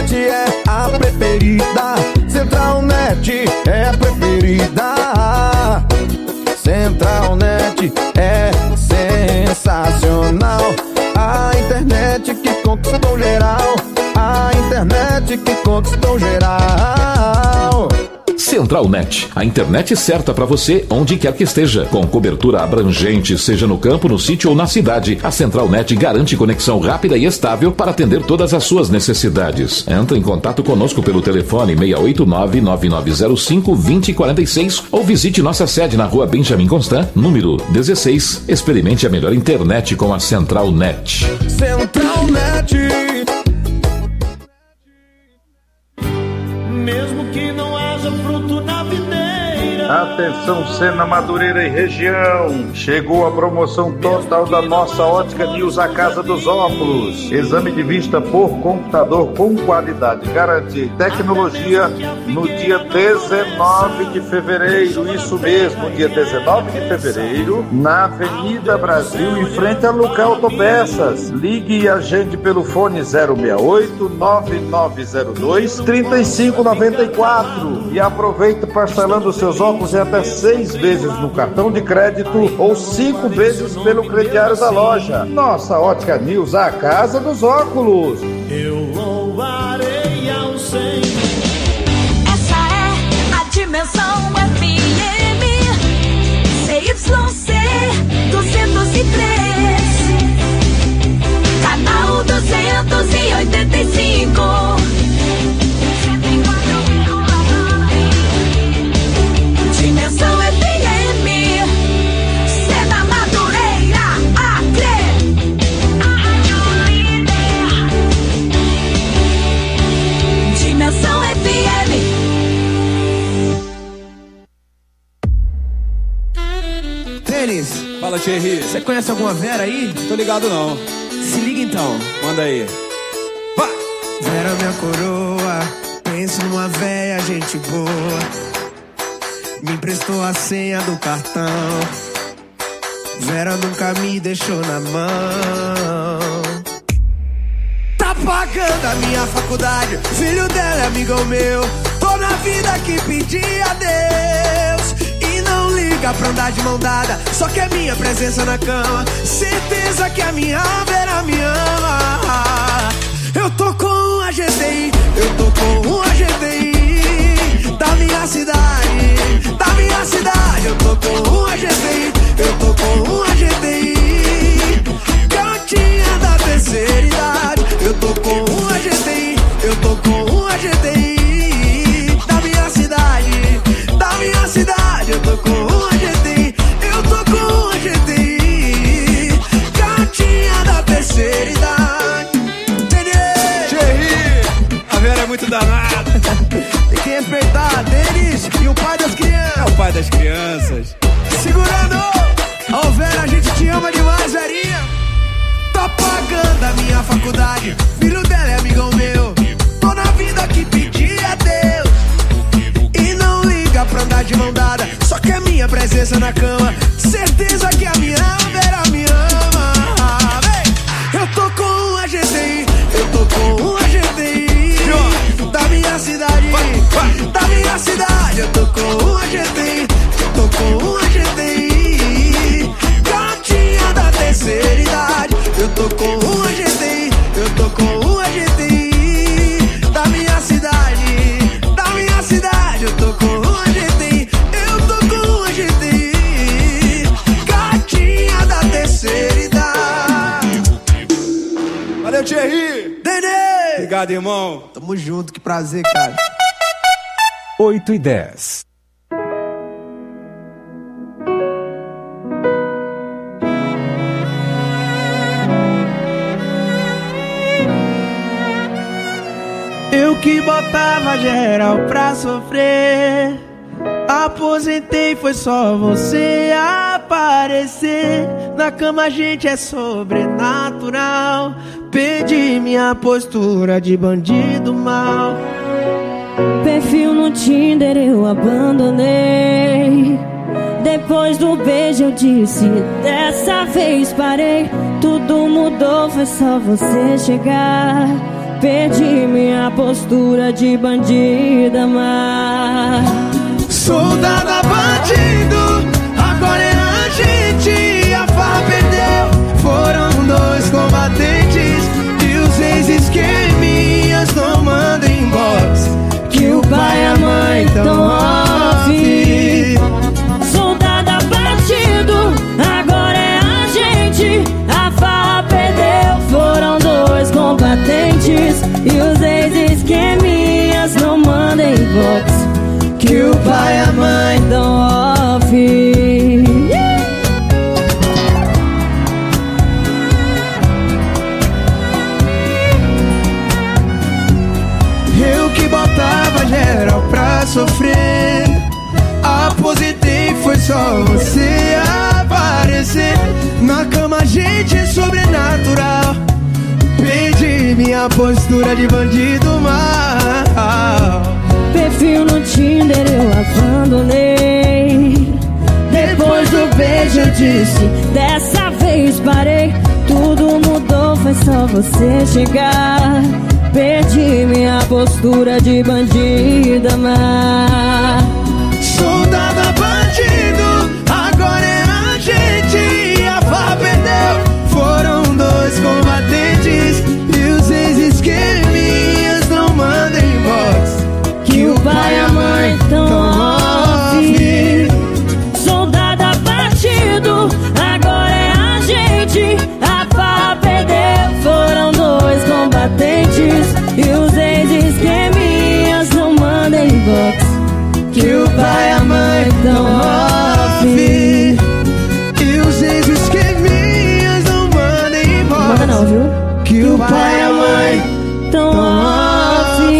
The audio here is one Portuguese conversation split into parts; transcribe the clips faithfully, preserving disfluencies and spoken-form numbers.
Net é a preferida. Centralnet é a preferida. Centralnet é sensacional. A internet que conquistou geral. A internet que conquistou geral. Centralnet, a internet certa para você onde quer que esteja. Com cobertura abrangente, seja no campo, no sítio ou na cidade, a Centralnet garante conexão rápida e estável para atender todas as suas necessidades. Entre em contato conosco pelo telefone seis oito nove, nove nove zero cinco, dois zero quatro seis ou visite nossa sede na rua Benjamin Constant, número dezesseis. Experimente a melhor internet com a Centralnet. Centralnet. Mesmo que não haja fruto na videira. Atenção, Sena, Madureira e região. Chegou a promoção total da nossa Ótica News, a Casa dos Óculos. Exame de vista por computador com qualidade. Garante tecnologia no dia dezenove de fevereiro. Isso mesmo, dia dezenove de fevereiro, na Avenida Brasil, em frente a Luca Autopeças. Ligue e agende pelo fone zero seis oito, nove nove zero dois, três cinco nove quatro e aproveite parcelando seus óculos em até seis vezes no cartão de crédito ou cinco vezes pelo crediário da loja. Nossa Ótica News, a Casa dos Óculos. Eu louvarei ao Senhor. Essa é a Dimensão F M C Y C duzentos e três, canal duzentos e oitenta e cinco. Dimensão F M, Sena, Madureira, Acre, a rádio líder. Dimensão F M. Tênis, Fala, Thierry. você conhece alguma Vera aí? Tô ligado não. Se liga então. Manda aí. Vai! Vera, minha coroa, pense numa véia, gente boa. Me emprestou a senha do cartão. Vera nunca me deixou na mão. Tá pagando a minha faculdade, filho dela é amigão meu. Tô na vida que pedi a Deus e não liga pra andar de mão dada, só quer minha presença na cama. Certeza que a minha Vera me ama. Eu tô com um A G T I, eu tô com um A G T I da minha cidade, da minha cidade. Eu tô com um A G T I, eu tô com um A G T I, garotinha da terceira idade. Eu tô com um A G T I, eu tô com um A G T I da minha cidade, da minha cidade. Eu tô com um A G T I, eu tô com um A G T I, garotinha da terceira idade. Thierry, a Vera é muito danada. Tem que respeitar Denis e o pai das crianças. É o pai das crianças. Segurando! Ô Vera, a gente te ama demais, Verinha. Tá pagando a minha faculdade, filho dela é amigão meu. Tô na vida que pedi a Deus e não liga pra andar de mão dada, só quer minha presença na cama. Certeza que a minha Vera me ama. Vem! Eu tô com um A G T I, eu tô com um A G T I da minha cidade, da minha cidade. Eu tô com um A G T I, eu tô com um A G T I, garotinha da terceira idade. Eu tô com um A G T I, eu tô com um A G T I da minha cidade, da minha cidade. Eu tô com um A G T I, eu tô com um A G T I, garotinha da terceira idade. Valeu, Thierry. Nenê! Obrigado, irmão. Tamo junto, que prazer, cara. oito e dez. Eu que botava geral pra sofrer, aposentei, foi só você aparecer. Na cama a gente é sobrenatural. Perdi minha postura de bandido mal. Perfil no Tinder eu abandonei. Depois do beijo eu disse, dessa vez parei. Tudo mudou, foi só você chegar. perdi minha postura de bandida, mas soldado bandido, agora é a gente. A farra perdeu, foram dois combatentes. E os ex-esqueminhas não mandam inbox, que o pai e a mãe tão off. soldado abatido, agora é a gente. A farra perdeu, foram dois combatentes. E os ex-esqueminhas não mandam inbox, que o pai e a mãe tão off. Eu que botava geral pra sofrer, aposentei, foi só você aparecer. Na cama, gente, é sobrenatural. Perdi minha postura de bandido mal. Perfil no Tinder eu abandonei. Depois do beijo eu disse, dessa vez parei. Tudo mudou, foi só você chegar. Perdi minha postura de bandida, mas soldado bandido, agora é a gente. A farra perdeu, foram dois combatentes. E os ex-esqueminhas não mandam inbox, que o pai e a mãe tão off. Soldado abatido, agora é a gente. A farra perdeu, foram dois combatentes. E os ex-esqueminhas não mandam inbox, que o pai e a mãe tão off. E os ex-esqueminhas não mandam inbox, manda não, viu? que o pai e a mãe tão off.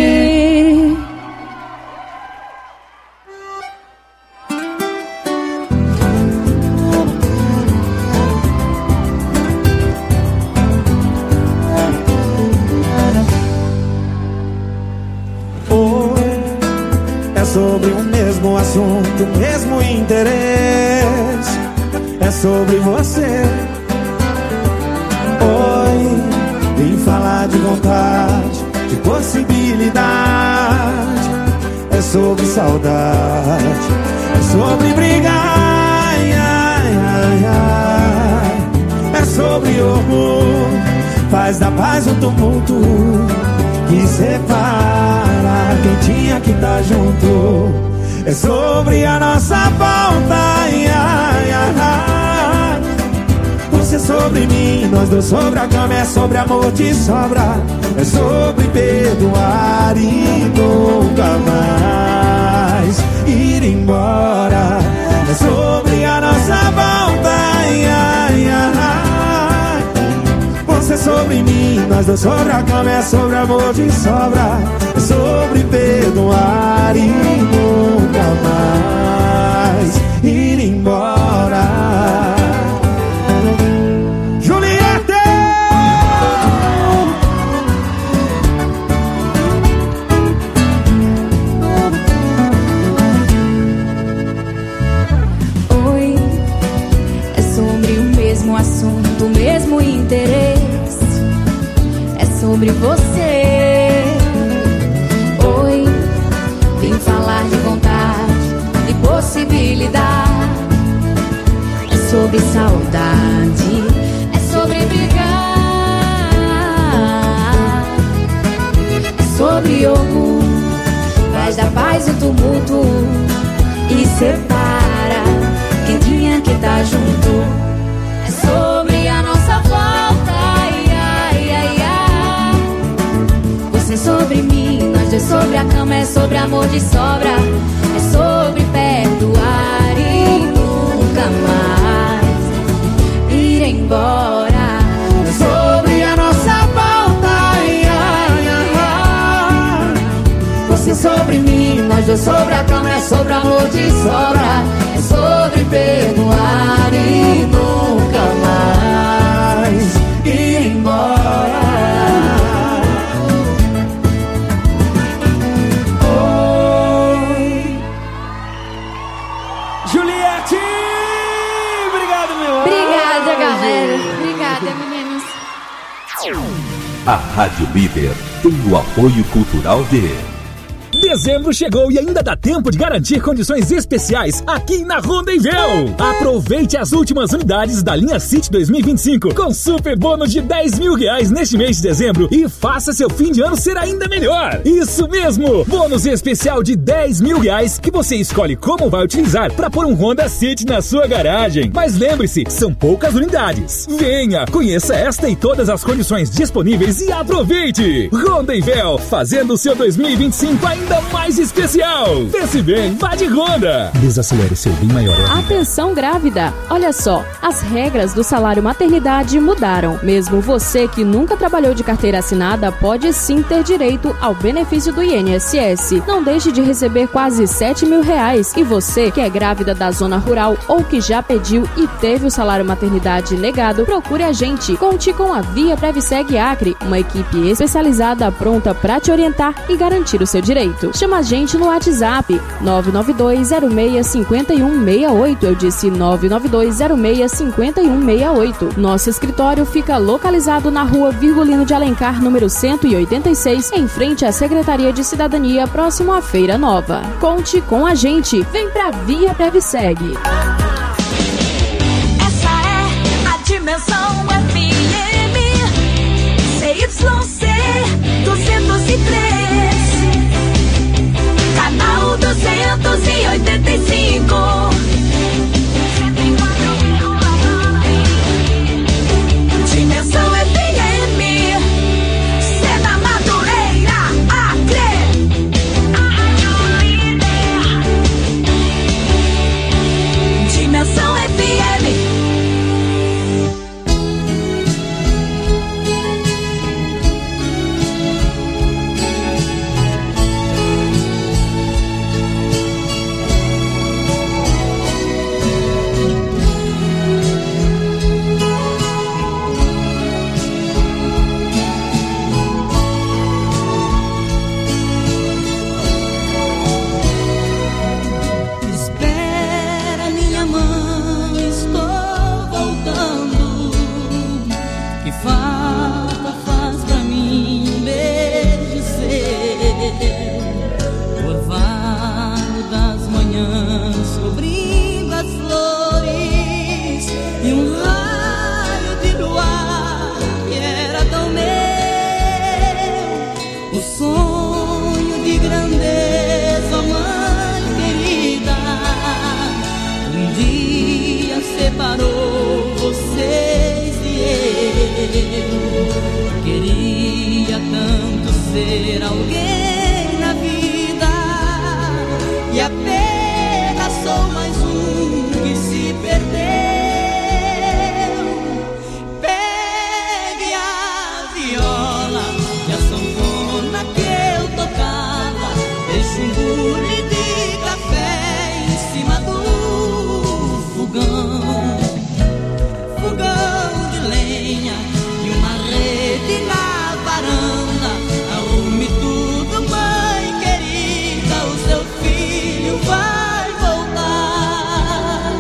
Sobre o mesmo assunto, o mesmo interesse. É sobre você. Oi, vim falar de vontade, de possibilidade. É sobre saudade, é sobre brigar. Ai, ai, ai. É sobre orgulho, faz da paz um tumulto que separa quem tinha que estar junto. É sobre a nossa volta. Ai, ai, ai, ai. Você é sobre mim, nós dois sobre a cama. É sobre amor de sobra. É sobre perdoar e nunca mais ir embora. É sobre a nossa volta. Ai, ai, ai. Você é sobre mim, nós dois sobre a cama. É sobre amor de sobra. É sobre perdoar e nunca mais ir embora. Juliette! Oi, é sobre o mesmo assunto, o mesmo interesse. É sobre você. Oi, vim falar de vontade, de possibilidade. É sobre saudade, é sobre brigar. É sobre orgulho, faz da paz o tumulto e separa quem tinha que estar junto. É sobre a nossa volta. Ai, ai, ai, ai. Você é sobre mim, nós dois sobre a cama. É sobre amor de sobra. É sobre perdoar e nunca mais ir embora. É sobre a nossa volta. Ai, ai, ai, ai. Você é sobre mim, nós dois sobre a cama. É sobre amor de sobra. É sobre perdoar e nunca mais ir embora. Oi, Juliette! Obrigado, meu. Obrigada, galera. Obrigada, meninos. A Rádio Líder tem o apoio cultural de... Dezembro chegou e ainda dá tempo de garantir condições especiais aqui na Rondonvel. Aproveite as últimas unidades da linha City dois mil e vinte e cinco com super bônus de dez mil reais neste mês de dezembro e faça seu fim de ano ser ainda melhor. Isso mesmo, bônus especial de dez mil reais que você escolhe como vai utilizar para pôr um Honda City na sua garagem. Mas lembre-se, são poucas unidades. Venha, conheça esta e todas as condições disponíveis e aproveite. Rondonvel, fazendo o seu dois mil e vinte e cinco ainda mais especial. Pense bem, vá de Honda. Desacelere seu bem maior. Atenção grávida. Olha só, as regras do salário maternidade mudaram. Mesmo você que nunca trabalhou de carteira assinada pode sim ter direito ao benefício do I N S S. Não deixe de receber quase sete mil reais. E você que é grávida da zona rural ou que já pediu e teve o salário maternidade negado, procure a gente. Conte com a Via Previseg Acre, uma equipe especializada pronta para te orientar e garantir o seu direito. Chama a gente no WhatsApp nove nove dois zero seis cinco um seis oito. Eu disse nove nove dois zero seis cinco um seis oito. Nosso escritório fica localizado na rua Virgulino de Alencar, número cento e oitenta e seis, em frente à Secretaria de Cidadania, próximo à Feira Nova. Conte com a gente. Vem pra Via Previseg. Essa é a Dimensão F M C Y C duzentos e três, canal duzentos e oitenta e cinco. Dimensão F M, Sena Madureira, Acre. Dimensão F M. Separou vocês e eu. Queria tanto ser alguém na vida e apenas sou mais um que se perdeu. Pegue a viola e a sanfona que eu tocava, deixe um bule de café em cima do fogão. Fogão de lenha e uma rede na varanda. Arrume tudo, mãe querida, o seu filho vai voltar.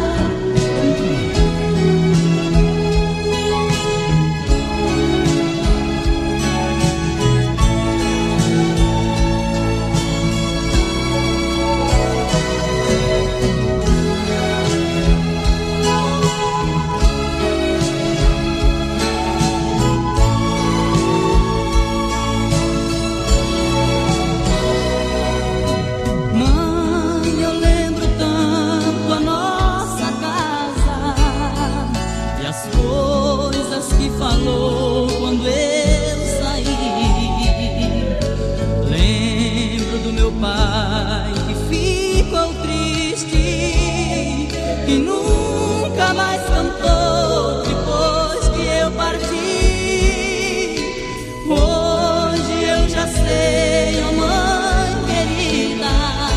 Falou quando eu saí. Lembro do meu pai que ficou triste e nunca mais cantou depois que eu parti. Hoje eu já sei, oh mãe querida,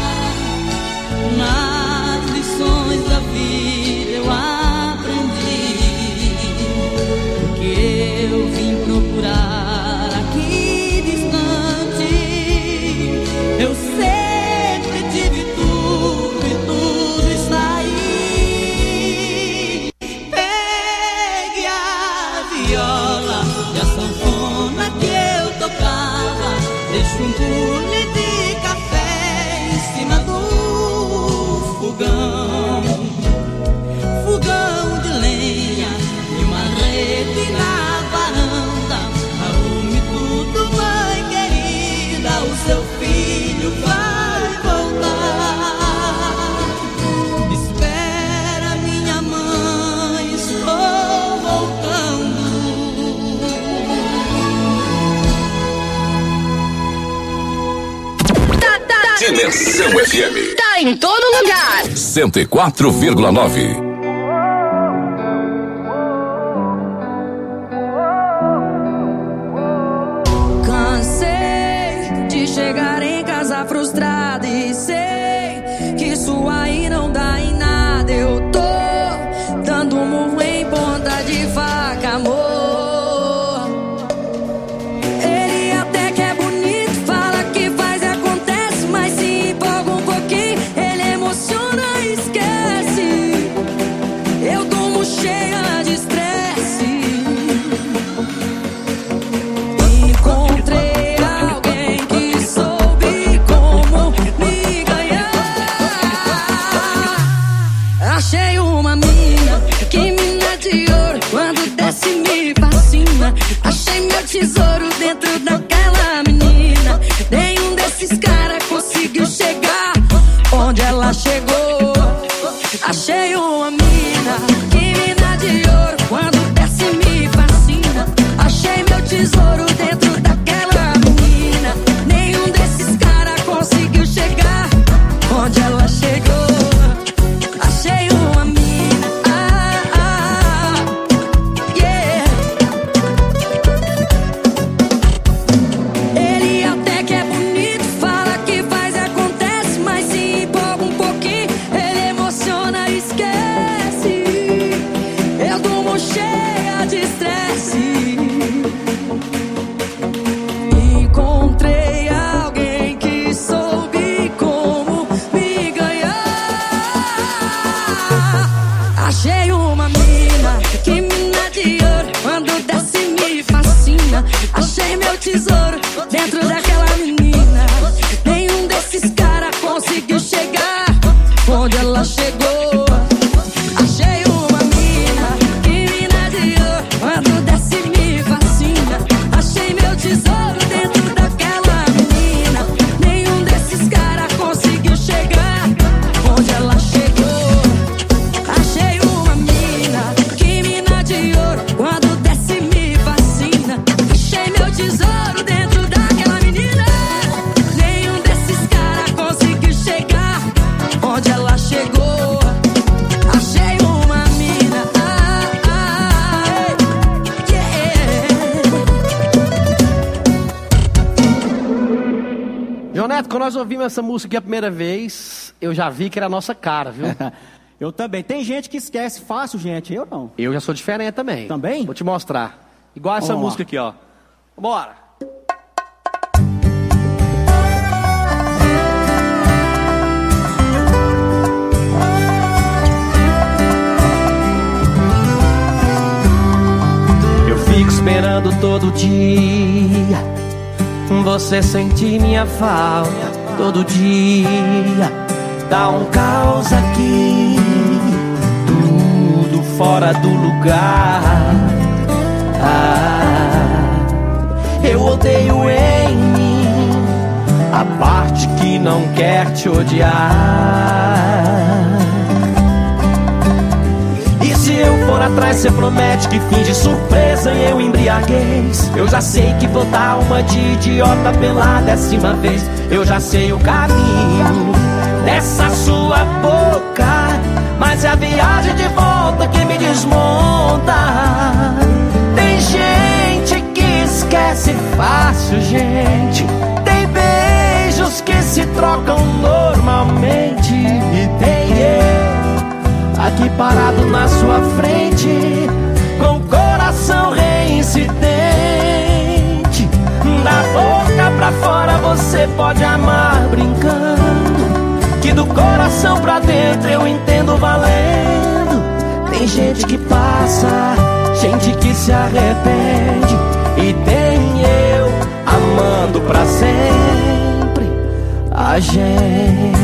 nas lições da vida eu aprendi que eu vim procurar aqui distante. Eu sempre tive tudo e tudo está aí. deixo um bule de café em cima do fogão. Fogão de lenha e uma rede na varanda. Arrume tudo, mãe querida, o seu filho vai voltar. Espera, minha mãe, estou voltando. Dimensão F M. Tá em todo lugar. cento e quatro vírgula nove. Cansei de chegar em casa frustrada e sei que isso aí não dá em nada. Eu tô dando um murro em ponta de faca, amor. Ele até que é bonito, fala que faz e acontece, mas se empolga um pouquinho, ele emociona e esquece. Eu durmo cheia de estresse. Encontrei alguém que soube como me ganhar. Achei uma mina, que mina de ouro, quando desce me fascina. Achei meu tesouro dentro daquela menina. Nenhum desses caras conseguiu chegar onde ela chegou. Achei uma mina, que mina de ouro, quando desce me fascina. Achei meu tesouro dentro daquela menina. Nenhum desses caras conseguiu chegar onde ela chegou. Achei uma mina, ah, ah, yeah. Ele até que é bonito, fala que faz e acontece, mas se empolga um pouquinho, ele emociona e esquece. Eu durmo cheia de estresse. Encontrei alguém que soube como me ganhar. Achei uma mina, que mina de ouro, quando desce me fascina. Achei meu tesouro dentro daquela menina. Nenhum desses caras conseguiu chegar onde ela chegou. Achei uma mina, que mina de ouro, quando desce me fascina. Achei meu tesouro dentro daquela menina. Nenhum desses caras conseguiu chegar onde ela chegou. Achei uma mina, que mina de ouro, quando desce me fascina. Achei meu tesouro dentro daquela menina. Nenhum desses caras conseguiu chegar onde ela chegou. Achei uma mina, ah, ah, yeah. João Neto, quando nós ouvimos essa música aqui a primeira vez, eu já vi que era a nossa cara, viu? Eu também. Tem gente que esquece fácil, gente. Eu não. Eu já sou diferente também. Também? Vou te mostrar. Igual essa Vamos lá. música aqui, ó. Bora! Eu fico esperando todo dia você sentir minha falta todo dia. Dá um caos aqui, tudo fora do lugar. Ah, eu odeio em mim a parte que não quer te odiar. E se eu for atrás, cê promete que finge surpresa e eu embriaguez. Eu já sei que vou dar uma de idiota pela décima vez. Eu já sei o caminho dessa sua boca, mas é a viagem de volta que me desmonta. Tem gente que esquece fácil, gente. Tem beijos que se trocam normalmente. E tem eu aqui parado na sua frente, com o coração reincidente. Da boca pra fora você pode amar brincando, que do coração pra dentro eu entendo valendo. Tem gente que passa, gente que se arrepende, e tem eu amando pra sempre a gente.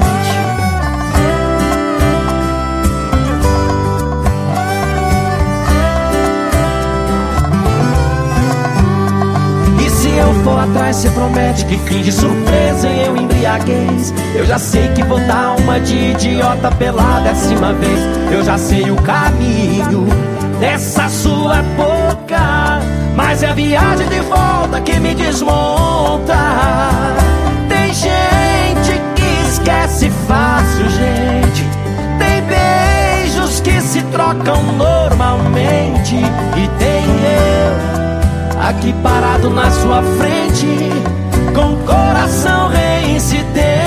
Se eu for atrás, cê promete que finge surpresa em eu embriaguez. Eu já sei que vou dar uma de idiota pela décima vez. Eu já sei o caminho dessa sua boca, mas é a viagem de volta que me desmonta. Tem gente que esquece fácil, gente. Tem beijos que se trocam normalmente. E tem eu aqui parado na sua frente, com o coração reincidente.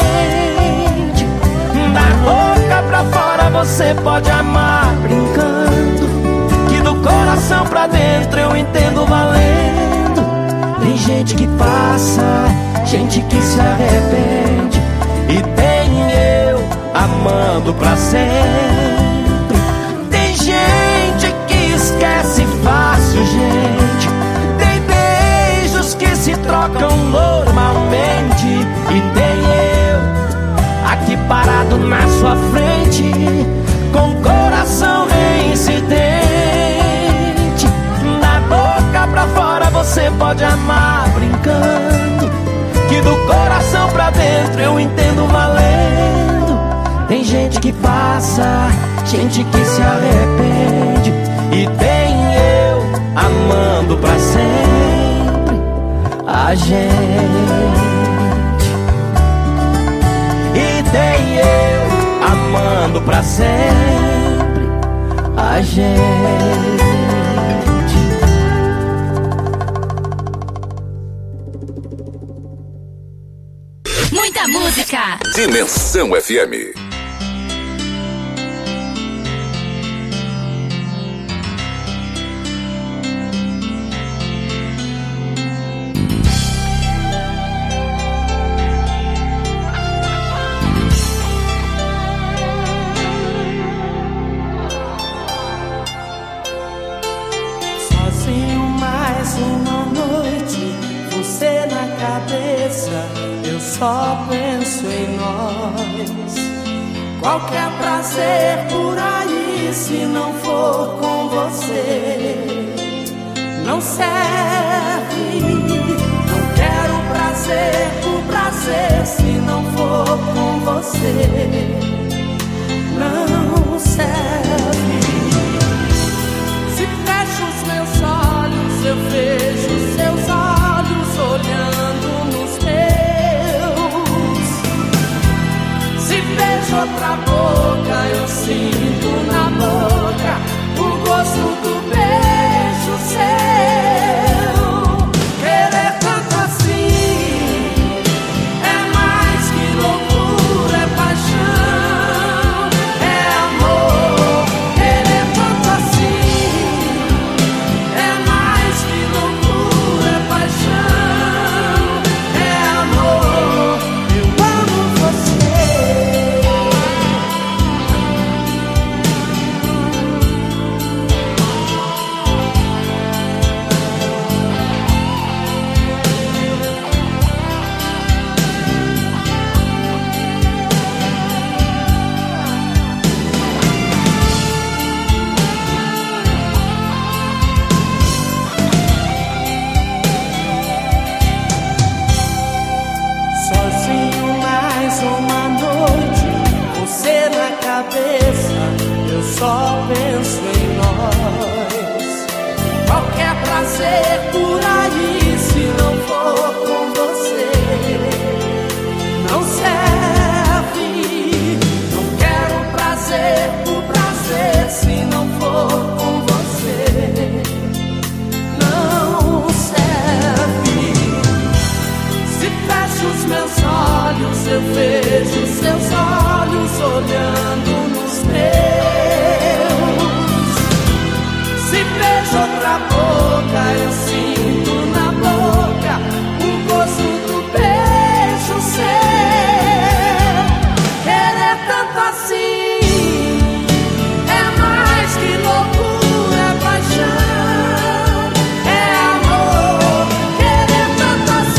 Da boca pra fora você pode amar brincando, que do coração pra dentro eu entendo valendo. Tem gente que passa, gente que se arrepende, e tem eu amando pra sempre. Tem gente que esquece fácil, gente. Que se trocam normalmente. E tem eu aqui parado na sua frente, com o coração reincidente. Da boca pra fora você pode amar brincando, que do coração pra dentro eu entendo valendo. Tem gente que passa, gente que se arrepende, e tem eu amando pra sempre a gente. E tem eu amando pra sempre a gente. Muita música. Dimensão F M. Só penso em nós. Qualquer prazer por aí, se não for com você, não serve. Não quero prazer por prazer, se não for com você, não serve. Se fecho os meus olhos, eu vejo seus olhos olhando nos meus. Se beijo outra boca, eu sinto na boca o gosto do beijo seu. Querer tanto assim é mais que loucura, é paixão, é amor. Querer tanto assim é mais que loucura, é paixão, é amor. Eu amo você. Sozinho mais uma noite, você na cabeça, eu só penso em nós. Qualquer prazer por aí, se não for com você, não serve. Não quero prazer por prazer, se não for com você, não serve. Se fecho os meus olhos, eu vejo seus olhos olhando nos meus. Se beijo outra boca, eu sinto na boca o gosto do beijo seu. Querer tanto assim é mais que loucura, é paixão, é amor. Querer tanto assim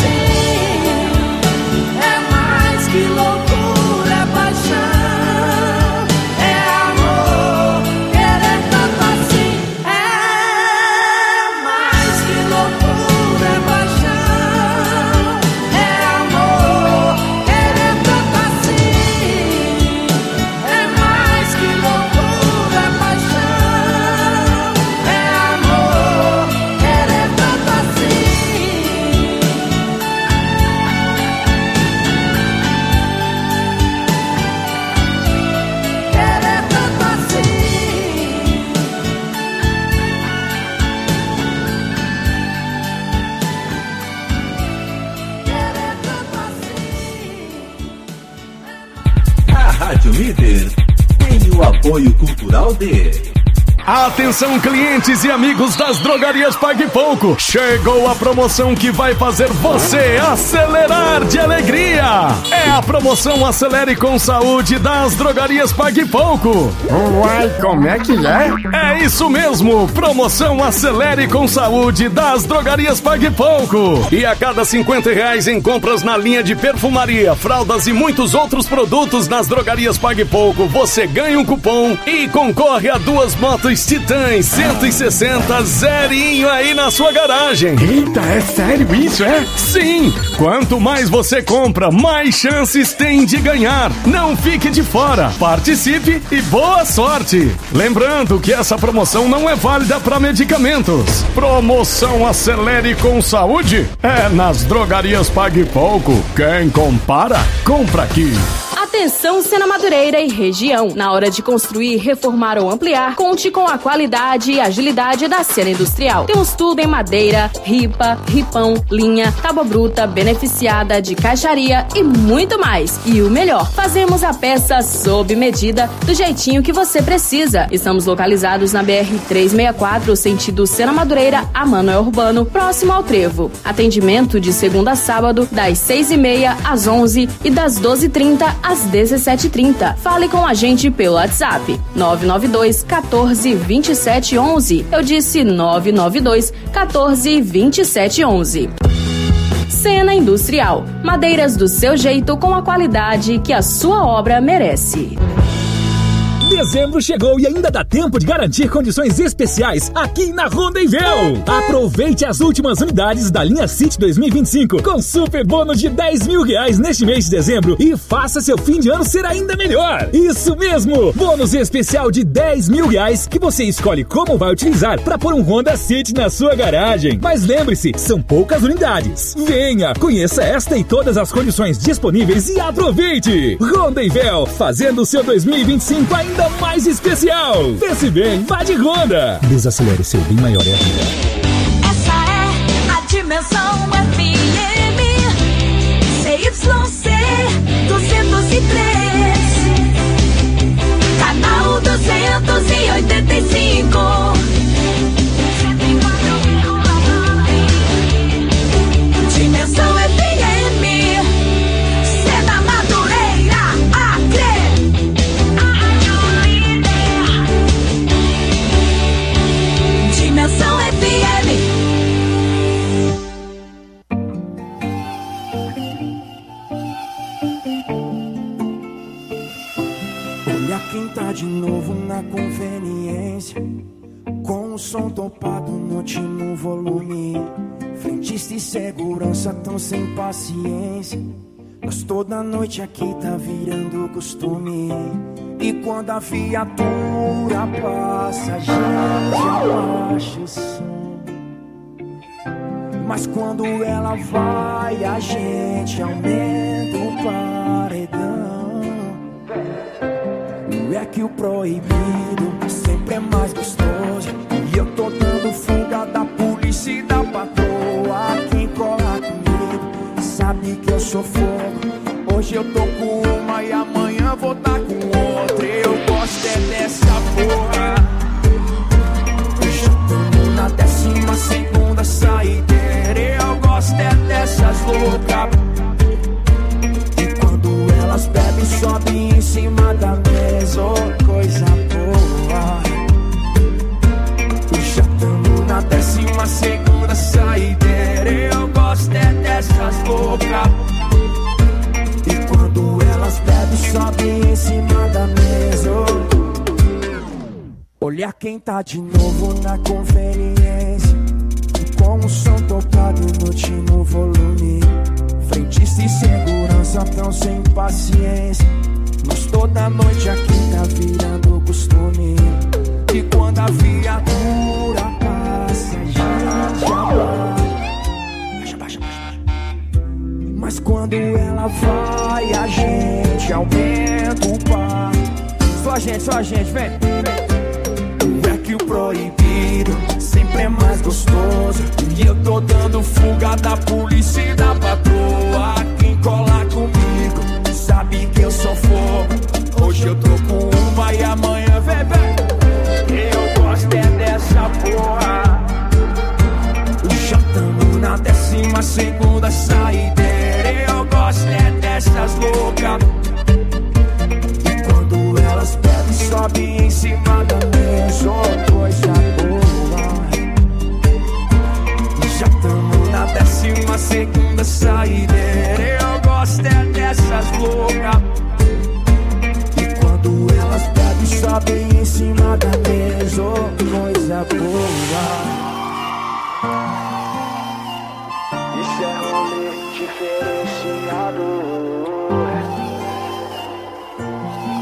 Rádio Líder tem o apoio cultural de... Atenção, clientes e amigos das drogarias Pague Pouco. Chegou a promoção que vai fazer você acelerar de alegria. É a promoção Acelere com Saúde das drogarias Pague Pouco. Uai, como é que é? É isso mesmo, promoção Acelere com Saúde das drogarias Pague Pouco. E a cada cinquenta reais em compras na linha de perfumaria, fraldas e muitos outros produtos nas drogarias Pague Pouco, você ganha um cupom e concorre a duas motos Titãs cento e sessenta zerinho aí na sua garagem. Eita, é sério isso, é? Sim! Quanto mais você compra, mais chances tem de ganhar. Não fique de fora. Participe e boa sorte. Lembrando que essa promoção não é válida para medicamentos. Promoção Acelere com Saúde é nas drogarias Pague Pouco. Quem compara, compra aqui. Atenção, Sena Madureira e região. Na hora de construir, reformar ou ampliar, conte com a qualidade e agilidade da Sena Industrial. Temos tudo em madeira, ripa, ripão, linha, tábua bruta, beneficiada, de caixaria e muito mais. E o melhor, fazemos a peça sob medida, do jeitinho que você precisa. Estamos localizados na B R trezentos e sessenta e quatro, sentido Sena Madureira a Manoel Urbano, próximo ao Trevo. Atendimento de segunda a sábado, das seis e meia às onze e das doze e trinta às dezessete e trinta. Fale com a gente pelo WhatsApp nove nove dois, quatorze, vinte e sete, onze. Eu disse nove nove dois, quatorze, vinte e sete, onze. Sena Industrial. Madeiras do seu jeito com a qualidade que a sua obra merece. Dezembro chegou e ainda dá tempo de garantir condições especiais aqui na Rondonvel. Aproveite as últimas unidades da linha City dois mil e vinte e cinco com super bônus de dez mil reais neste mês de dezembro e faça seu fim de ano ser ainda melhor. Isso mesmo, bônus especial de dez mil reais que você escolhe como vai utilizar para pôr um Honda City na sua garagem. Mas lembre-se, são poucas unidades. Venha, conheça esta e todas as condições disponíveis e aproveite. Rondonvel, fazendo o seu dois mil e vinte e cinco ainda ainda mais especial. Pense bem, vá de Honda. Desacelere, seu bem maior é a vida. Essa é a Dimensão F M C Y C duzentos e três, canal duzentos e oitenta e cinco. Dimensão F M, Sena Madureira, Acre. Dimensão F M. Olha quem tá de novo na conveniência, com o som topado no último volume. Frentista e segurança tão sem paciência. Nós toda noite aqui tá virando costume. E quando a viatura passa, a gente abaixa o som. Mas quando ela vai, a gente aumenta o paredão. Não é que o proibido sempre é mais gostoso. E eu tô dando fuga da polícia e da patroa. Quem cola comigo sabe que eu sou fogo. Hoje eu tô com uma e amanhã vou tá com outra. Eu gosto é dessa porra. Já tamo na décima segunda saideira. Eu gosto é dessas loucas. E quando elas bebem, sobem em cima da mesa. Oh, coisa boa. Já tamo na décima segunda saideira. Eu gosto é dessas loucas. E quando elas bebem, sobem em cima da mesa. Olha quem tá de novo na conveniência, com o som tocado no último volume. Frentista e segurança tão sem paciência. Nós toda noite aqui tá virando costume. E quando a viatura passa, a gente abaixa. Baixa, baixa, baixa. Mas quando ela vai, a gente aumenta o par. Só a gente, só a gente, vem, vem. É que o proibido sempre é mais gostoso. E eu tô dando fuga da polícia e da patroa. Quem cola comigo sabe que eu sou fogo. Hoje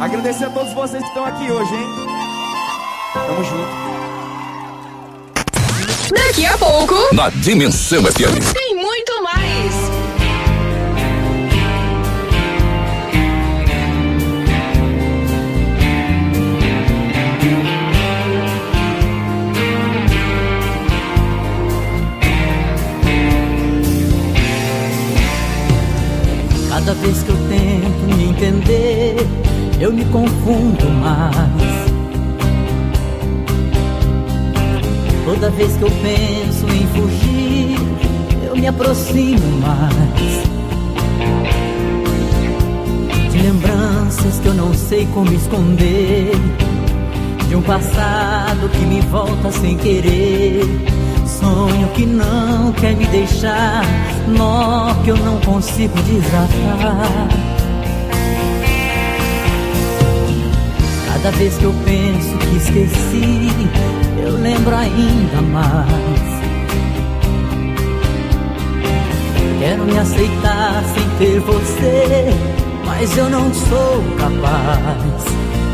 Agradecer a todos vocês que estão aqui hoje, hein? Tamo junto. Daqui a pouco, Na Dimensão F M. tem muito mais. Cada vez que eu tento me entender, eu me confundo mais. Toda vez que eu penso em fugir, eu me aproximo mais. De lembranças que eu não sei como esconder, de um passado que me volta sem querer. Sonho que não quer me deixar, nó que eu não consigo desatar. Cada vez que eu penso que esqueci, eu lembro ainda mais. Quero me aceitar sem ter você, mas eu não sou capaz.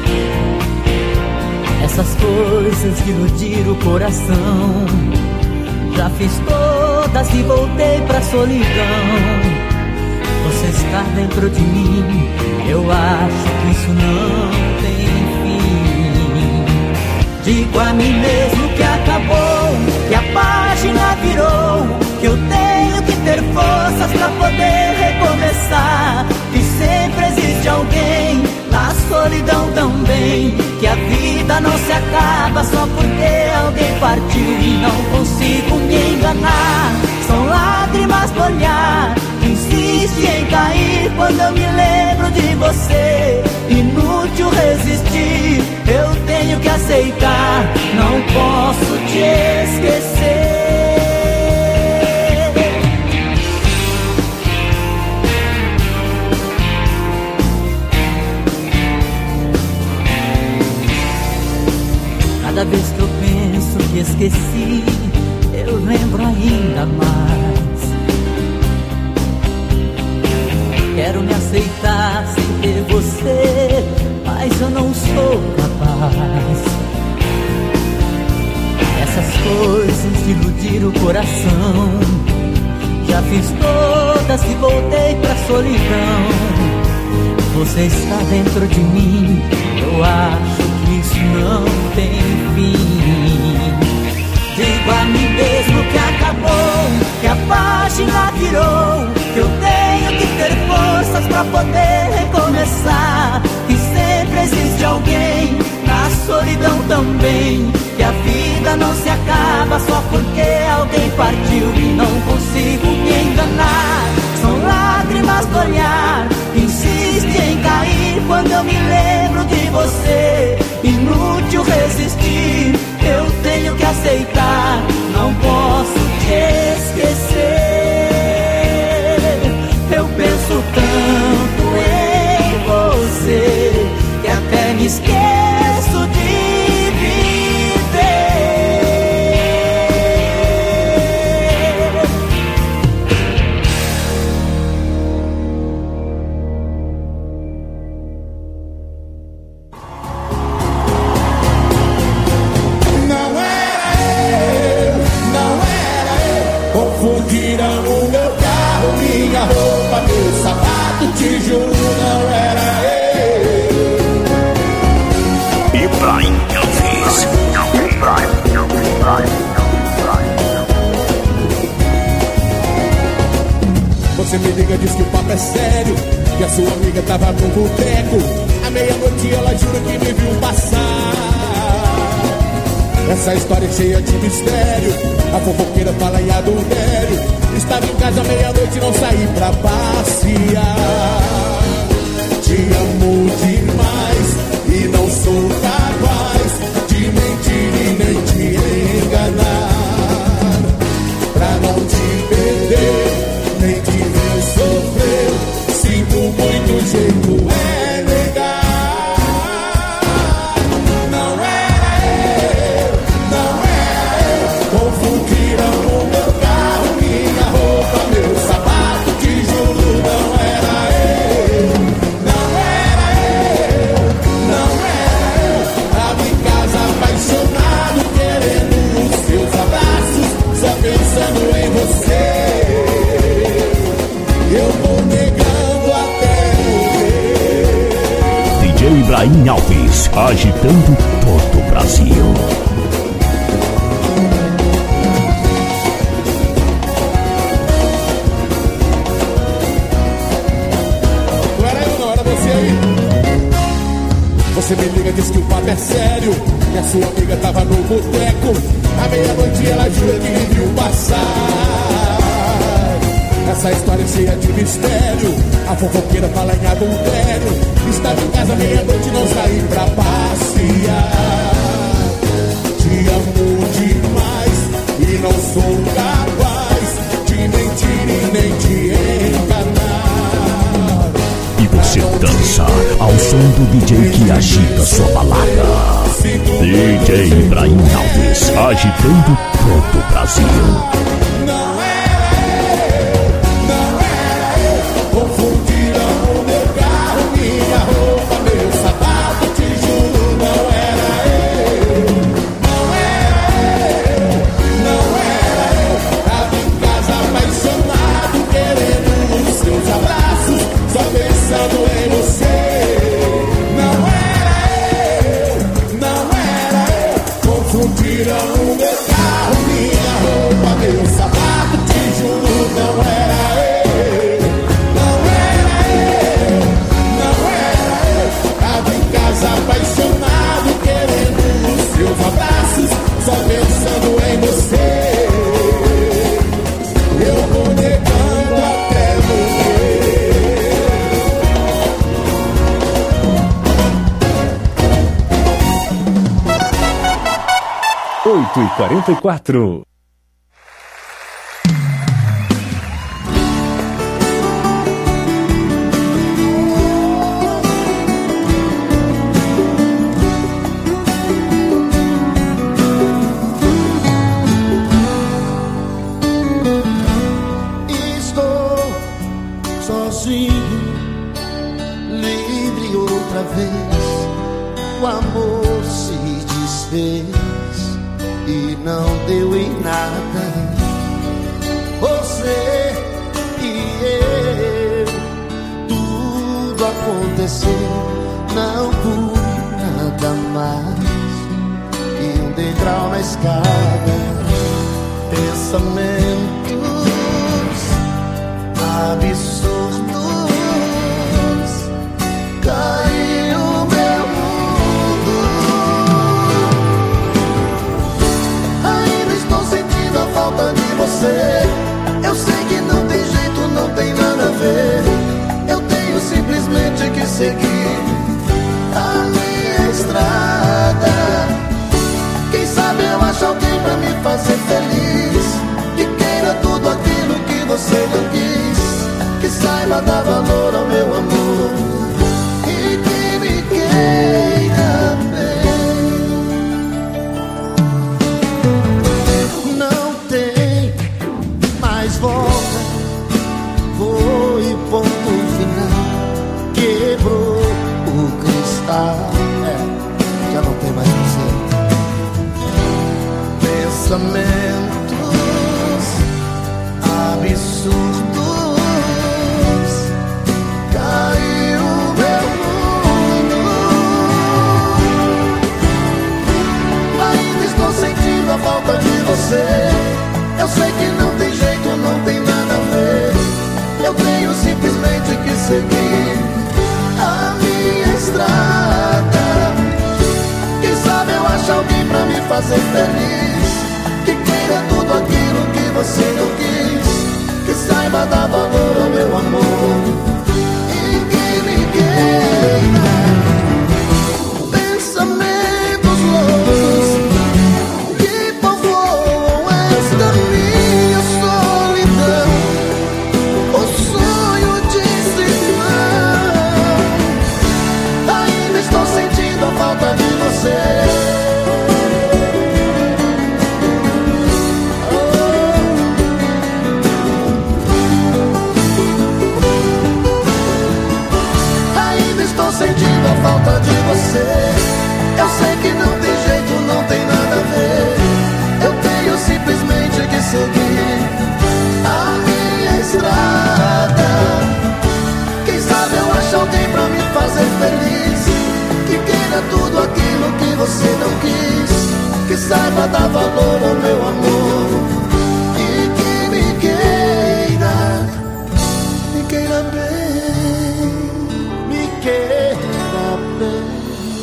Essas coisas de iludir o coração, já fiz todas e voltei pra solidão. Você está dentro de mim, eu acho que isso não tem fim. Digo a mim mesmo que acabou, que a página virou, que eu tenho que ter forças pra poder recomeçar, que sempre existe alguém na solidão também, que a vida não se acaba só porque alguém partiu e não consigo me enganar. São lágrimas no olhar, insiste em cair quando eu me lembro de você. Inútil resistir, eu tenho que aceitar, não posso te esquecer. Cada vez que eu penso que esqueci, eu lembro ainda mais. Quero me aceitar sem ter você, mas eu não sou capaz. Essas coisas de iludir o coração, já fiz todas e voltei pra solidão. Você está dentro de mim, eu acho que isso não tem fim. Digo a mim mesmo que acabou, que a página virou, que eu tenho que ter forças pra poder recomeçar, que sempre existe alguém na solidão também, que a vida não se acaba só porque alguém partiu e não consigo me enganar. São lágrimas no olhar, insiste em cair quando eu me lembro de você. Inútil resistir, eu tenho que aceitar, não posso te esquecer. Eu penso tanto em você que até me esqueço de Você me liga, diz que o papo é sério, que a sua amiga tava no boteco. À meia-noite ela jura que me viu passar. Essa história é cheia de mistério, a fofoqueira fala em adultério. Estava em casa à meia-noite e não saí pra passear. Te amo demais e não sou capaz de mentir e nem te enganar. Pra não te perder, nem te ver sofrer, sinto muito, jeito é negar. Não era eu, não era eu. Confundiram o meu carro, minha roupa, meu sapato, te juro, não era Ibrahim Alves, agitando todo o Brasil. Não era eu, não, era você aí. Você me liga, diz que o papo é sério. Minha sua amiga tava no boteco. À meia-noite ela jura que me viu passar. Essa história é cheia de mistério. A fofoqueira fala em adultério. Estava em casa meia-noite e não saí pra passear. Te amo demais e não sou capaz de mentir e nem te enganar. E você dança ao som do D J que agita sua balada. D J Ibrahim Alves, agitando todo o Brasil. oito e quarenta e quatro. Estou sozinho, livre outra vez. O amor se desfez e não deu em nada. Você e eu, tudo aconteceu, não por nada mais que um degrau na escada. Pensamentos absurdos, caiu meu mundo. Ainda estou sentindo a falta de você. Eu sei que não tem jeito, não tem nada a ver. Eu tenho simplesmente que seguir a minha estrada. Quem sabe eu acho alguém pra me fazer feliz, que queira tudo aquilo que você não quis, que saiba dar valor ao meu amor e que me queira bem. Não tem mais volta, foi ponto final. Quebrou o cristal, é, já não tem mais você. Pensamentos absurdos, caiu meu mundo. Ainda estou sentindo a falta de você. Eu sei que não tem jeito, não tem nada a ver. Eu tenho simplesmente que seguir a minha estrada. Quem sabe eu acho alguém pra me fazer feliz, que queira tudo aquilo que você não quis, que saiba dar valor ao meu amor e que me queira. Pensamentos loucos que povoam esta minha solidão, o sonho de se irmão. Ainda estou sentindo a falta de você. Sentindo a falta de você. Eu sei que não tem jeito, não tem nada a ver. Eu tenho simplesmente que seguir a minha estrada. Quem sabe eu acho alguém pra me fazer feliz, Diga tudo aquilo que você não quis, que saiba dar valor ao meu amor e que me queira, me queira bem, me queira bem.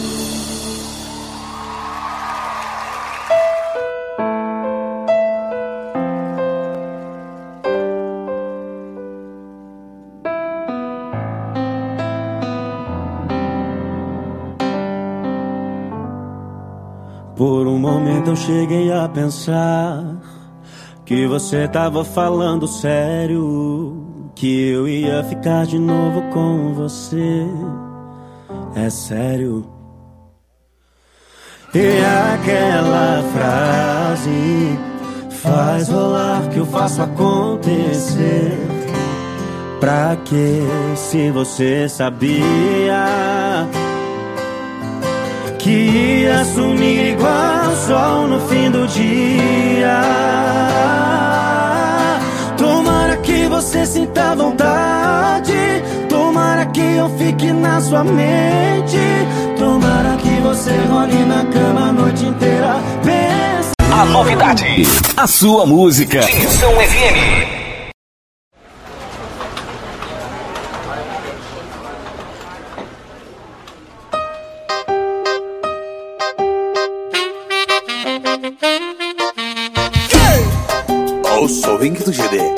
Por um momento eu cheguei a pensar que você tava falando sério, que eu ia ficar de novo com você. É sério. E aquela frase faz rolar que eu faço acontecer. Pra que se você sabia que ia sumir igual o sol no fim do dia? Tomara que você sinta vontade, tomara que eu fique na sua mente, tomara que você role na cama a noite inteira. Pensa. A novidade, a sua música. Dimensão F M. Eu sou o Ring do G D.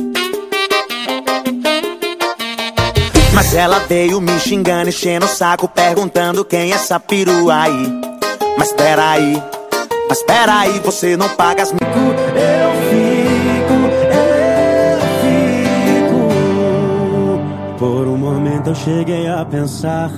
Mas ela veio me xingando, enchendo o saco, perguntando quem é essa perua aí. Mas peraí, mas peraí, você não paga as... Eu fico, eu fico. Por um momento eu cheguei a pensar.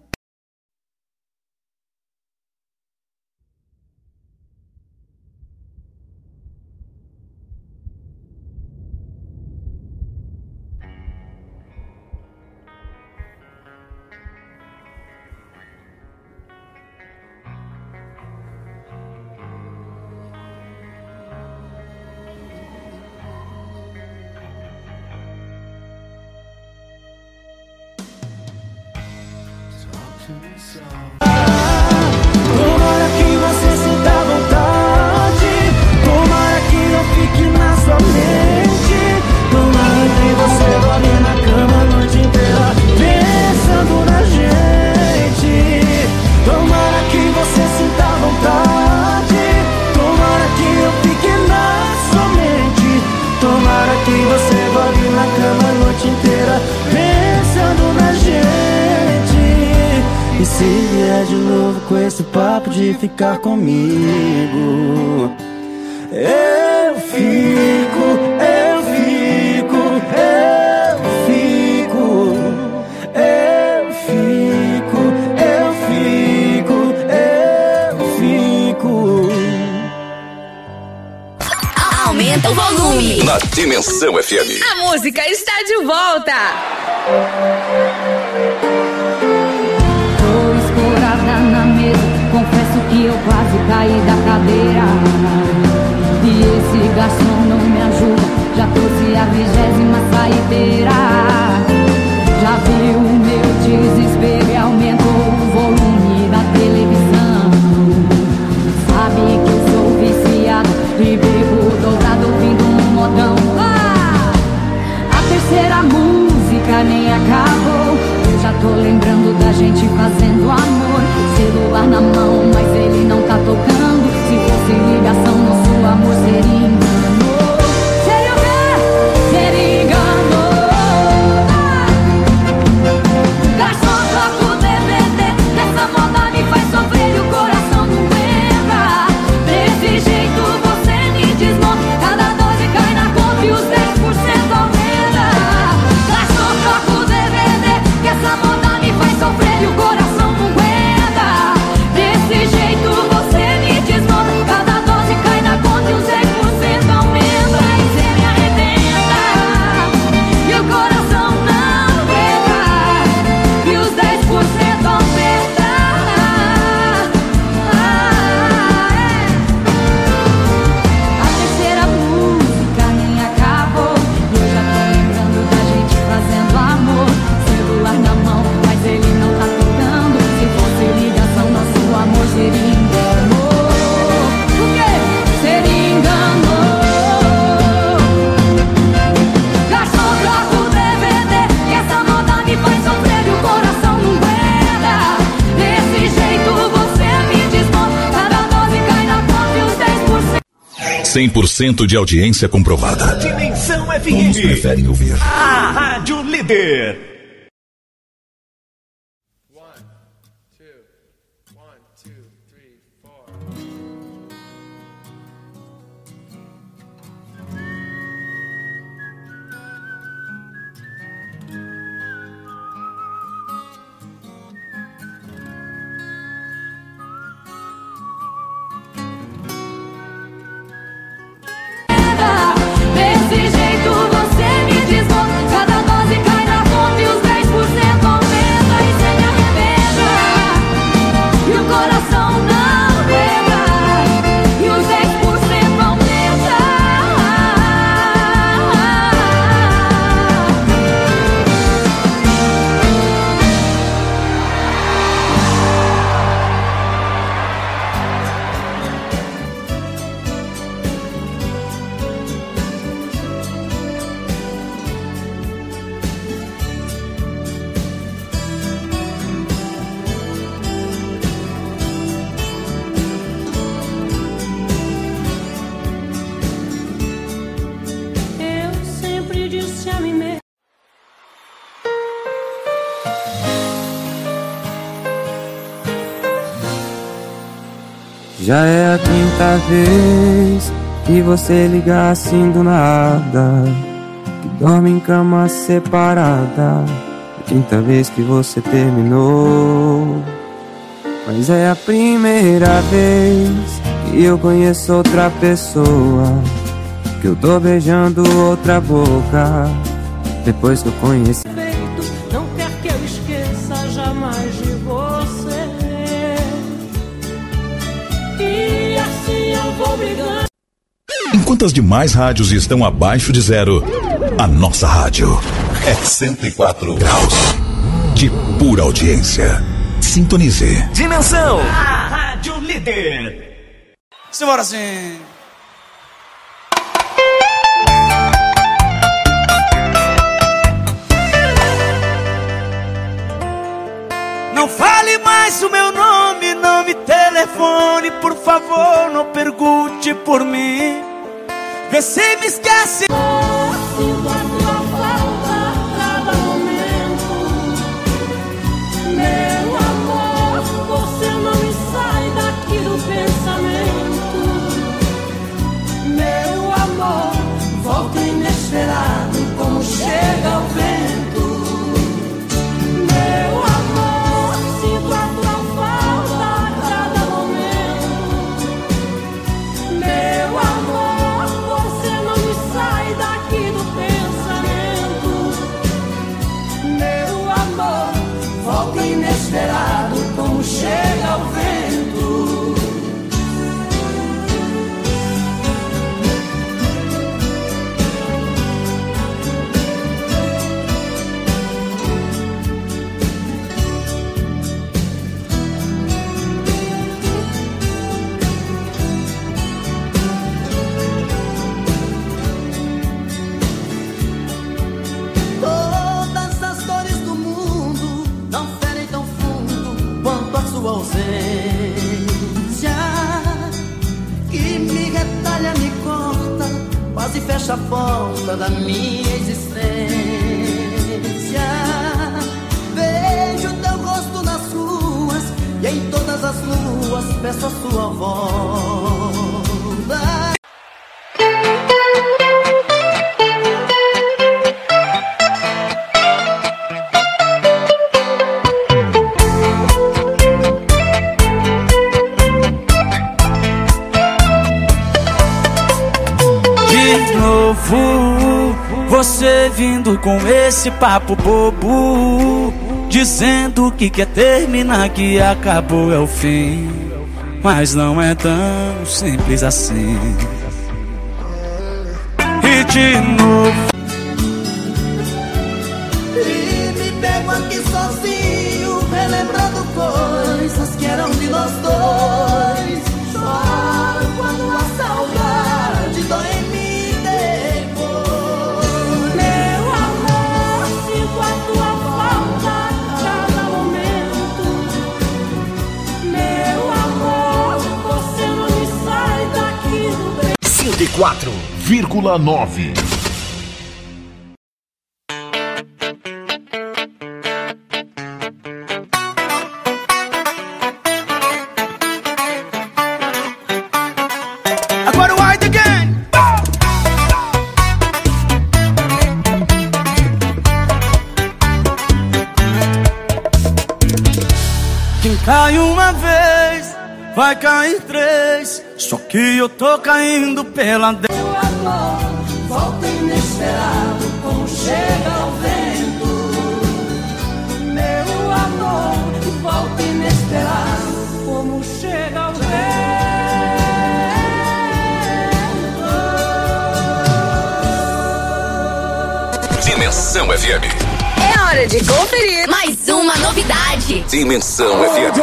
Tomara que você sinta vontade, tomara que eu fique na sua mente, tomara que você role na cama a noite inteira pensando na gente. Tomara que você sinta vontade, tomara que eu fique na sua mente, tomara que você role na cama a noite inteira pensando na gente. E se vier de novo com esse papo de ficar comigo, eu fico, eu fico, eu fico, eu fico, eu fico, eu fico. Aumenta o volume. Na Dimensão F M. A música está de volta. Na mesa, confesso que eu quase caí da cadeira. E esse garçom não me ajuda, já trouxe a vigésima saideira. Já viu o meu desespero e aumentou o volume da televisão. Sabe que eu sou viciado e bebo dobrado ouvindo um modão. Ah! A terceira música nem acabou, eu já tô lembrando da gente fazendo amor. Celular na mão, mas ele não tá tocando. Se fosse ligação, nosso amor seria engano. Seria o quê? Seria engano. Garçom, troca o D V D. Essa moda me faz sofrer e o coração não entra. Desse jeito você me desmonta. Cada doze cai na conta e os dez por cento aumenta. Garçom, troca o D V D. Que essa moda me faz sofrer e o coração não aguenta. Desse jeito você me desmonta. Cada doze cai na conta e os dez por cem por cento de audiência comprovada. Dimensão F M. Todos preferem ouvir. A Rádio Líder. Desse jeito você me desmonta. Cada dose cai na conta e os dez por cento aumenta e cê me arrebenta. E o coração não aguenta. E os dez por cento aumenta. Eu sempre disse a mim mesmo. Já é a quinta vez que você liga assim do nada, que dorme em cama separada. A quinta vez que você terminou. Mas é a primeira vez que eu conheço outra pessoa, que eu tô beijando outra boca depois que eu conheci. Não quer que eu esqueça jamais de você. E assim eu vou brigando. Enquanto as demais rádios estão abaixo de zero, a nossa rádio é cento e quatro graus de pura audiência. Sintonize. Dimensão. A Rádio Líder. Simbora assim. Não fale mais o meu nome, não me telefone, por favor, não pergunte por mim. Vê se me esquece. Sinto a tua falta a cada momento. Meu amor, você não me sai daqui do pensamento. Meu amor, volta inesperado como chega o vento. Meu amor, sinto a tua falta a cada momento. Meu amor, você não me sai daqui do pensamento. Meu amor, volta inesperado como chega o vento. Todas as dores do mundo não ferem tão fundo quanto a sua ausência, que me retalha, me corta, quase fecha a porta da minha existência. Vejo teu rosto nas ruas e em todas as luas peço a sua volta. De novo, você vindo com esse papo bobo, dizendo que quer terminar, que acabou é o fim. Mas não é tão simples assim. E de novo, E me pego aqui sozinho, relembrando coisas que eram de nós dois. Choro quando a saudade dói em mim depois. Meu amor, sinto a tua falta a cada momento. Meu amor, você não me sai daqui do bem. cento e quatro vírgula nove. Agora o White again. Quem cai uma vez, vai cair três. Só que eu tô caindo pela dentro. Meu amor, volta inesperado, como chega ao vento. Meu amor, volta inesperado, como chega ao vento. Dimensão F M. É hora de conferir mais uma novidade. Dimensão F M.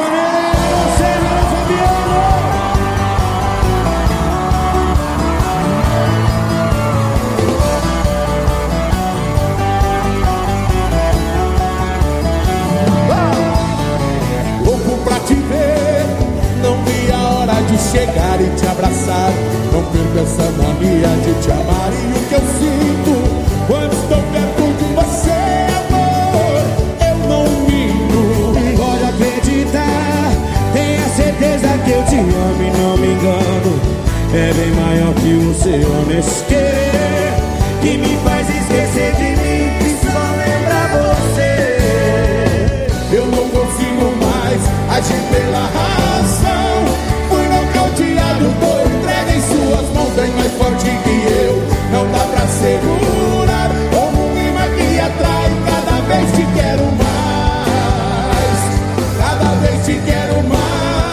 Louco pra te ver, não vi a hora de chegar e te abraçar. Não perca essa mania de te amar. E o que eu sinto quando estou perto de você, amor, eu não minto. Pode acreditar, tenha certeza que eu te amo e não me engano. É bem maior que o seu esse querer, que me faz esquecer de mim, que só lembra você. Eu não consigo mais agir pela razão. Fui nocauteado, tô entregue em suas mãos, bem mais forte que eu. Não dá pra segurar, como um imã que atrai. Cada vez te quero mais, cada vez te quero mais.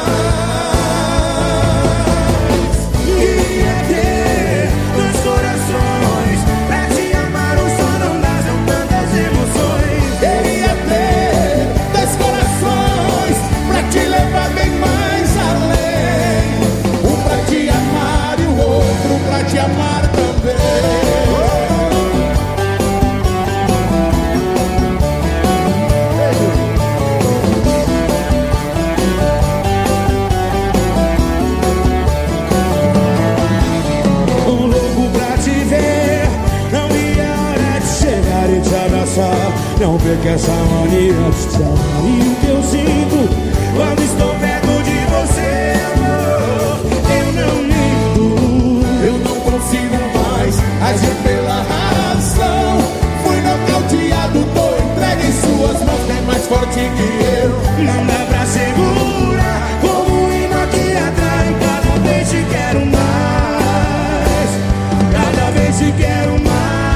Queria ter dois corações pra te amar, um só não dá, são tantas emoções. Queria ter dois corações pra te levar bem mais além. Um pra te amar e o outro pra te amar também. Um louco pra te ver, não vi a hora de chegar e te abraçar. Não perca essa mania de te amar. E o que eu sinto quando estou perto de você, amor, eu não minto. Eu não consigo mais agir pela razão. Fui nocauteado, tô entregue em suas mãos, bem mais forte que eu. Não dá pra segurar, como um imã que atrai. Cada vez te quero mais, cada vez te quero mais.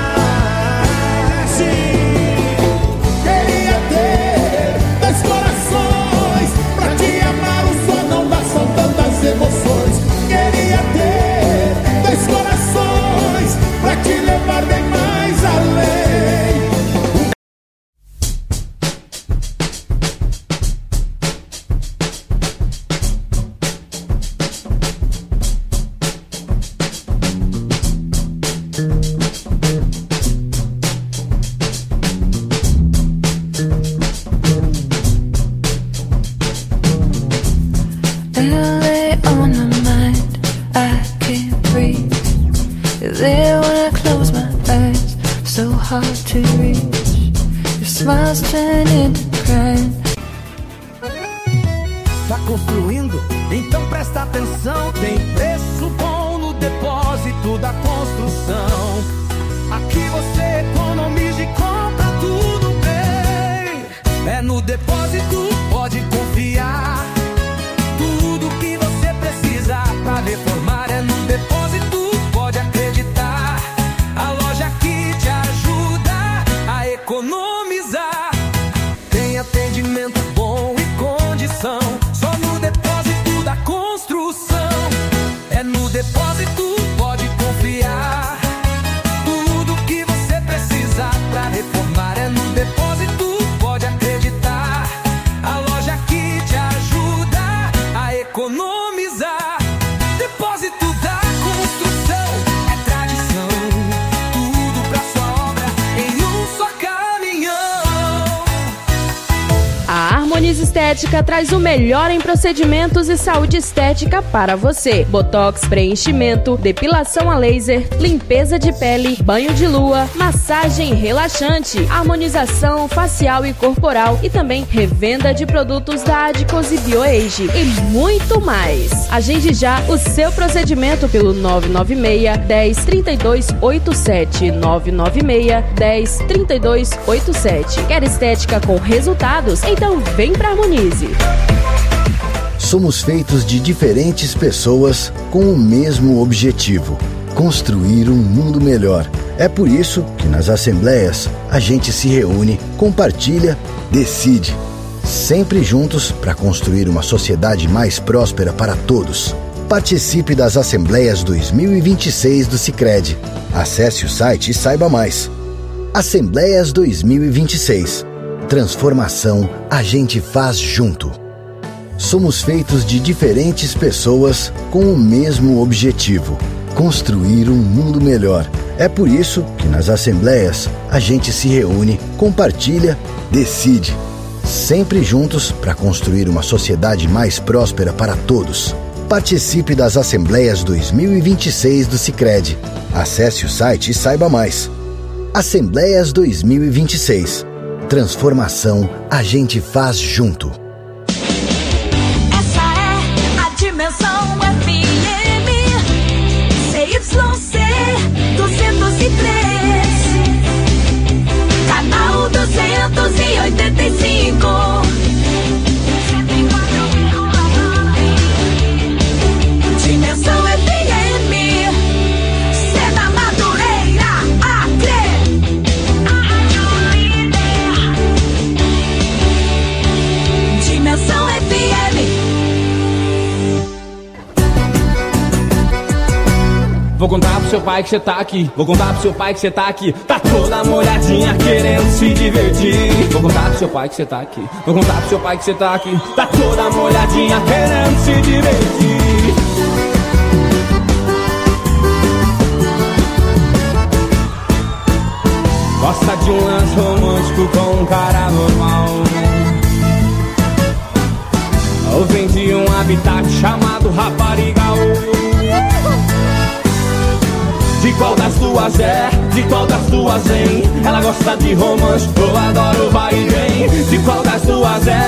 Sim. Queria ter dois corações pra te amar, um só não dá, são tantas emoções. Queria ter dois corações pra te levar bem mais além. L A on my mind, I can't breathe. You're there when I close my eyes, so hard to reach. Your smiles turn into crying. Tá construindo? Então presta atenção. Tem preço bom no depósito da construção. Aqui você economiza e compra tudo bem. É no depósito, pode confiar. Tudo que você precisa pra reformar é no depósito, pode acreditar. A loja que te ajuda a economizar. Tem atendimento bom e condição. Só no depósito da construção. É no depósito, pode confiar. Tudo que você precisa pra reformar é no depósito, pode acreditar. A Harmonize Estética traz o melhor em procedimentos e saúde estética para você. Botox, preenchimento, depilação a laser, limpeza de pele, banho de lua, massagem relaxante, harmonização facial e corporal e também revenda de produtos da Adicose BioAge e muito mais. Agende já o seu procedimento pelo nove nove seis, dez, trinta e dois oitenta e sete, nove nove seis, dez, trinta e dois oitenta e sete. Quer estética com resultados? Então vem pra Harmonize. Somos feitos de diferentes pessoas com o mesmo objetivo: construir um mundo melhor. É por isso que nas assembleias a gente se reúne, compartilha, decide, sempre juntos para construir uma sociedade mais próspera para todos. Participe das Assembleias dois mil e vinte e seis do Sicredi. Acesse o site e saiba mais. Assembleias dois mil e vinte e seis. Transformação a gente faz junto. Somos feitos de diferentes pessoas com o mesmo objetivo: construir um mundo melhor. É por isso que nas assembleias a gente se reúne, compartilha, decide, sempre juntos para construir uma sociedade mais próspera para todos. Participe das Assembleias dois mil e vinte e seis do Sicredi. Acesse o site e saiba mais. Assembleias dois mil e vinte e seis. Transformação a gente faz junto. Essa é a Dimensão F M C Y C duzentos e três, canal duzentos e oitenta e cinco. Dimensão F M, Cena Madureira, Acre. Dimensão F M. Vou contar pro seu pai que você tá aqui. Vou contar pro seu pai que você tá aqui. Tá toda molhadinha querendo se divertir. Vou contar pro seu pai que você tá aqui. Vou contar pro seu pai que você tá aqui. Tá toda molhadinha querendo se divertir. Gosta de um lance romântico com um cara normal, ou vem de um habitat chamado raparigal. De qual das duas é? De qual das duas vem? Ela gosta de romance, eu adoro vai e vem. De qual das duas é?